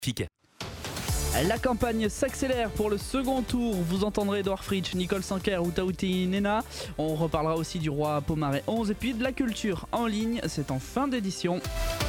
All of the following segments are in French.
La campagne s'accélère pour le second tour. Vous entendrez Edouard Fritsch, Nicole Sanquer ou Taouti Nena. On reparlera aussi du roi Pomaré 11 et puis de la culture en ligne. C'est en fin d'édition.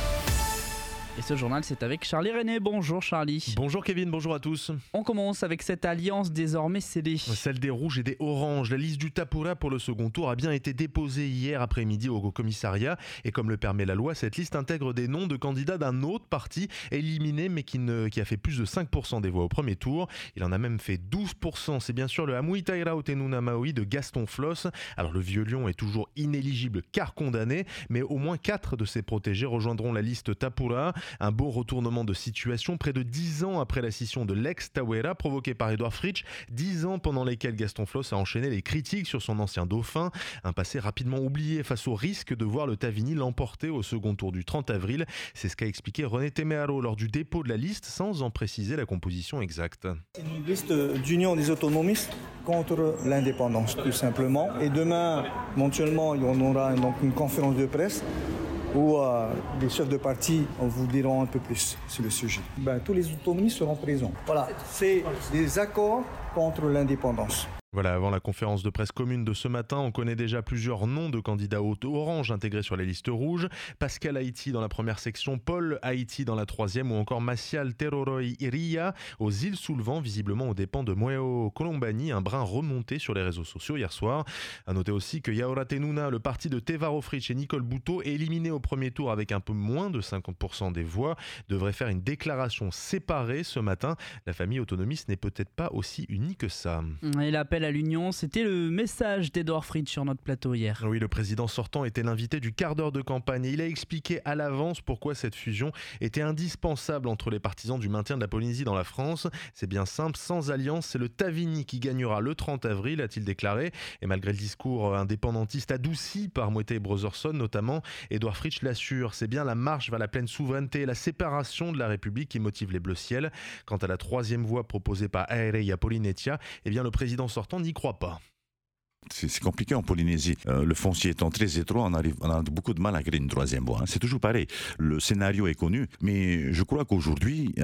Et ce journal, c'est avec Charlie René. Bonjour Charlie. Bonjour Kevin, bonjour à tous. On commence avec cette alliance désormais scellée. Celle des rouges et des oranges. La liste du Tapura pour le second tour a bien été déposée hier après-midi au commissariat. Et comme le permet la loi, cette liste intègre des noms de candidats d'un autre parti éliminé mais qui a fait plus de 5% des voix au premier tour. Il en a même fait 12%. C'est bien sûr le Hamuitaira Otenuna Maui de Gaston Floss. Alors le vieux lion est toujours inéligible car condamné, mais au moins 4 de ses protégés rejoindront la liste Tapura. Un beau retournement de situation près de 10 ans après la scission de l'ex-Tawera provoquée par Edouard Fritsch, 10 ans pendant lesquels Gaston Floss a enchaîné les critiques sur son ancien dauphin, un passé rapidement oublié face au risque de voir le Tavini l'emporter au second tour du 30 avril. C'est ce qu'a expliqué René Temearo lors du dépôt de la liste sans en préciser la composition exacte. C'est une liste d'union des autonomistes contre l'indépendance tout simplement. Et demain, éventuellement, il y en aura donc une conférence de presse où les chefs de parti vous diront un peu plus sur le sujet. Tous les autonomistes seront présents. Voilà, c'est des accords contre l'indépendance. Voilà, avant la conférence de presse commune de ce matin, on connaît déjà plusieurs noms de candidats orange intégrés sur les listes rouges. Pascal Haïti dans la première section, Paul Haïti dans la troisième ou encore Macial Teroroi Iria aux îles sous le vent, visiblement aux dépens de Moeo Colombani, un brin remonté sur les réseaux sociaux hier soir. À noter aussi que Yaora Tenuna, le parti de Tevaro Fritsch et Nicole Boutot, éliminé au premier tour avec un peu moins de 50% des voix, devrait faire une déclaration séparée ce matin. La famille autonomiste n'est peut-être pas aussi unie que ça. Et l'appel à l'union, c'était le message d'Edouard Fritsch sur notre plateau hier. Oui, le président sortant était l'invité du quart d'heure de campagne et il a expliqué à l'avance pourquoi cette fusion était indispensable entre les partisans du maintien de la Polynésie dans la France. C'est bien simple, sans alliance, c'est le Tavini qui gagnera le 30 avril, a-t-il déclaré. Et malgré le discours indépendantiste adouci par Moetai Brotherson notamment, Edouard Fritsch l'assure, c'est bien la marche vers la pleine souveraineté et la séparation de la République qui motive les Bleus ciel. Quant à la troisième voie proposée par Aereia Polynetia, eh bien le président sortant n'y croit pas. C'est compliqué en Polynésie. Le foncier étant très étroit, on a beaucoup de mal à créer une troisième voie. C'est toujours pareil. Le scénario est connu, mais je crois qu'aujourd'hui,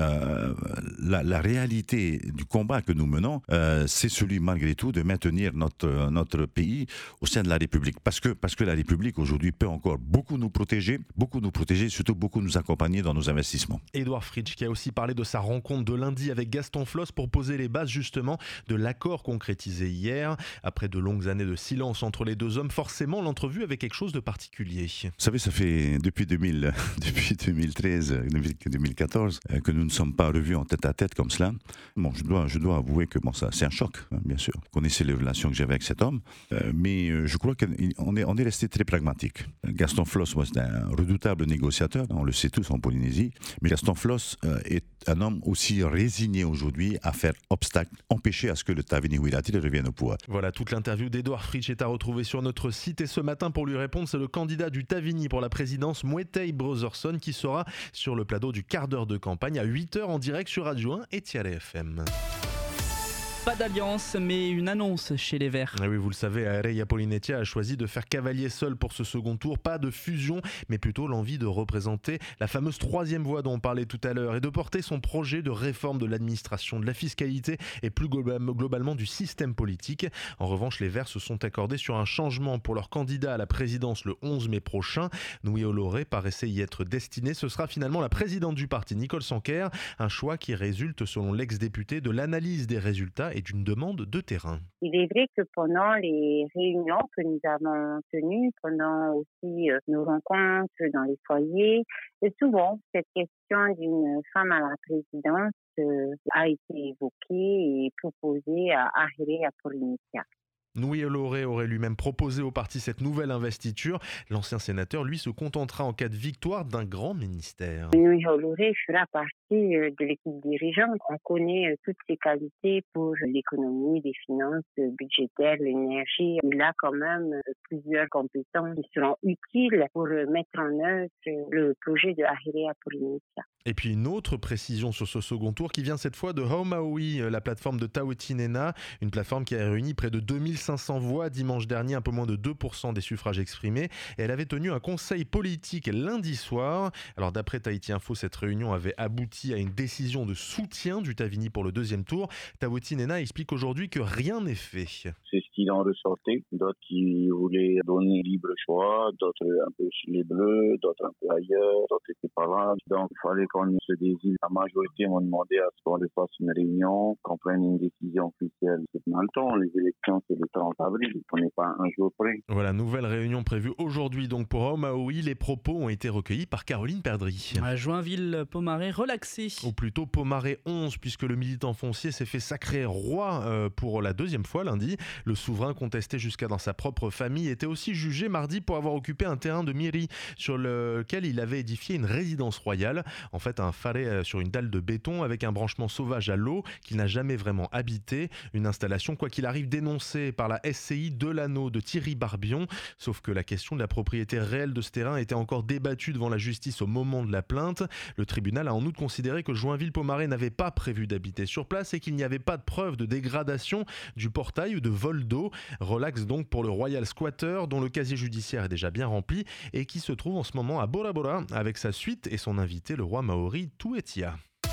la réalité du combat que nous menons, c'est celui malgré tout de maintenir notre pays au sein de la République. Parce que la République aujourd'hui peut encore beaucoup nous protéger, surtout beaucoup nous accompagner dans nos investissements. Edouard Fritsch qui a aussi parlé de sa rencontre de lundi avec Gaston Floss pour poser les bases justement de l'accord concrétisé hier. Après de longues années de silence entre les deux hommes, forcément l'entrevue avait quelque chose de particulier. Vous savez, ça fait depuis 2013, 2014 que nous ne sommes pas revus en tête à tête comme cela. Bon, je dois avouer que ça, c'est un choc, hein, bien sûr. Vous connaissez les relations que j'avais avec cet homme, mais je crois qu'on est resté très pragmatique. Gaston Floss, c'est un redoutable négociateur, on le sait tous en Polynésie, mais Gaston Floss est un homme aussi résigné aujourd'hui à faire obstacle, empêcher à ce que le Tavini Wirati revienne au pouvoir. Voilà, toute l'interview d'Edouard Fritsch est à retrouver sur notre site et ce matin pour lui répondre, c'est le candidat du Tavini pour la présidence Moetai Brotherson qui sera sur le plateau du quart d'heure de campagne à 8h en direct sur Radio 1 et Tiare FM. Pas d'alliance, mais une annonce chez les Verts. Et oui, vous le savez, Aereia Polynetia a choisi de faire cavalier seul pour ce second tour. Pas de fusion, mais plutôt l'envie de représenter la fameuse troisième voie dont on parlait tout à l'heure et de porter son projet de réforme de l'administration, de la fiscalité et plus globalement du système politique. En revanche, les Verts se sont accordés sur un changement pour leur candidat à la présidence le 11 mai prochain. Nui Oloré paraissait y être destiné. Ce sera finalement la présidente du parti, Nicole Sanquer. Un choix qui résulte, selon l'ex-député, de l'analyse des résultats et d'une demande de terrain. Il est vrai que pendant les réunions que nous avons tenues, pendant aussi nos rencontres dans les foyers, souvent cette question d'une femme à la présidence a été évoquée et proposée à Aereia Polynesia. Nui Oloré aurait lui-même proposé au parti cette nouvelle investiture. L'ancien sénateur, lui, se contentera en cas de victoire d'un grand ministère. Nui Oloré fera partie de l'équipe dirigeante. On connaît toutes ses qualités pour l'économie, les finances budgétaires, l'énergie. Il a quand même plusieurs compétences qui seront utiles pour mettre en œuvre le projet de Aereia Polynesia. Et puis une autre précision sur ce second tour qui vient cette fois de Haumaui, la plateforme de Tawiti Nena, une plateforme qui a réuni près de 2500 voix dimanche dernier, un peu moins de 2% des suffrages exprimés. Et elle avait tenu un conseil politique lundi soir. Alors d'après Tahiti Info, cette réunion avait abouti à une décision de soutien du Tavini pour le deuxième tour. Tawiti Nena explique aujourd'hui que rien n'est fait. C'est ce qu'il en ressortait. D'autres qui voulaient donner libre choix, d'autres un peu chez les Bleus, d'autres un peu ailleurs, d'autres n'étaient pas là. Donc il fallait qu'on se désire. La majorité m'ont demandé à ce qu'on les fasse une réunion, qu'on prenne une décision officielle. C'est dans le temps, les élections c'est le 30 avril, on n'est pas un jour près. Voilà, nouvelle réunion prévue aujourd'hui donc pour Haumaui. Les propos ont été recueillis par Caroline Perdry. À Joinville-Pomaré, relaxé. Ou plutôt Pomaré 11, puisque le militant foncier s'est fait sacrer roi pour la deuxième fois lundi. Le souverain, contesté jusqu'à dans sa propre famille, était aussi jugé mardi pour avoir occupé un terrain de mairie sur lequel il avait édifié une résidence royale. En fait, un faré sur une dalle de béton avec un branchement sauvage à l'eau qu'il n'a jamais vraiment habité. Une installation, quoi qu'il arrive, dénoncée par la SCI de l'Anneau de Thierry Barbion. Sauf que la question de la propriété réelle de ce terrain était encore débattue devant la justice au moment de la plainte. Le tribunal a en outre considéré que Joinville-Pomaré n'avait pas prévu d'habiter sur place et qu'il n'y avait pas de preuve de dégradation du portail ou de vol d'eau. Relax donc pour le Royal Squatter, dont le casier judiciaire est déjà bien rempli et qui se trouve en ce moment à Bora Bora avec sa suite et son invité, le roi maori Tuetia.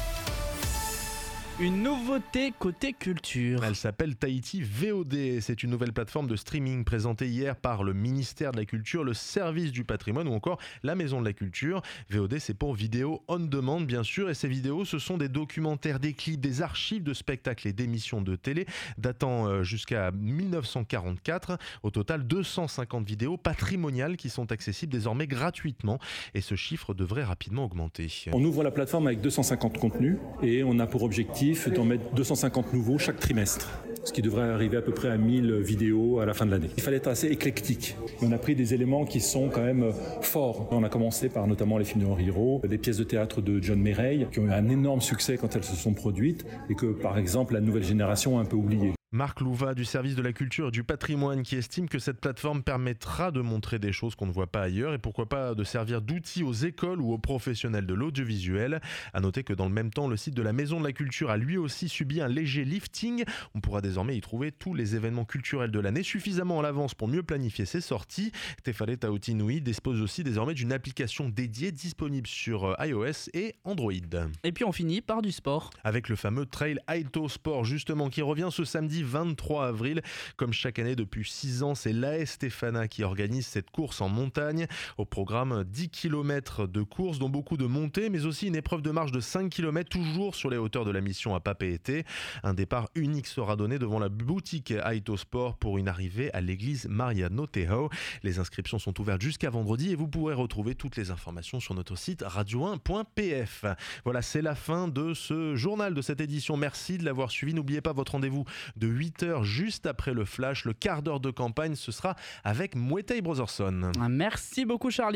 Une nouveauté côté culture. Elle s'appelle Tahiti VOD. C'est une nouvelle plateforme de streaming présentée hier par le ministère de la Culture, le service du patrimoine ou encore la maison de la culture. VOD, c'est pour vidéo on demand bien sûr, et ces vidéos, ce sont des documentaires, des clips, des archives de spectacles et d'émissions de télé datant jusqu'à 1944. Au total, 250 vidéos patrimoniales qui sont accessibles désormais gratuitement, et ce chiffre devrait rapidement augmenter. On ouvre la plateforme avec 250 contenus et on a pour objectif d'en mettre 250 nouveaux chaque trimestre, ce qui devrait arriver à peu près à 1000 vidéos à la fin de l'année. Il fallait être assez éclectique. On a pris des éléments qui sont quand même forts. On a commencé par notamment les films de Henri Rowe, les pièces de théâtre de John Meray, qui ont eu un énorme succès quand elles se sont produites et que, par exemple, la nouvelle génération a un peu oublié. Marc Louva du service de la culture et du patrimoine qui estime que cette plateforme permettra de montrer des choses qu'on ne voit pas ailleurs et pourquoi pas de servir d'outil aux écoles ou aux professionnels de l'audiovisuel. À noter que dans le même temps, le site de la Maison de la Culture a lui aussi subi un léger lifting. On pourra désormais y trouver tous les événements culturels de l'année suffisamment à l'avance pour mieux planifier ses sorties. Tefare Tauti Nui dispose aussi désormais d'une application dédiée disponible sur iOS et Android. Et puis on finit par du sport. Avec le fameux Trail Aito Sport justement qui revient ce samedi 23 avril. Comme chaque année depuis 6 ans, c'est l'AS Stéphana qui organise cette course en montagne. Au programme 10 km de course, dont beaucoup de montées, mais aussi une épreuve de marche de 5 km, toujours sur les hauteurs de la mission à Papeete. Un départ unique sera donné devant la boutique Aito Sport pour une arrivée à l'église Maria Noteho. Les inscriptions sont ouvertes jusqu'à vendredi et vous pourrez retrouver toutes les informations sur notre site radio1.pf. Voilà, c'est la fin de ce journal, de cette édition. Merci de l'avoir suivi. N'oubliez pas votre rendez-vous de 8h juste après le flash, le quart d'heure de campagne, ce sera avec Mwetei Brotherson. Merci beaucoup Charlie.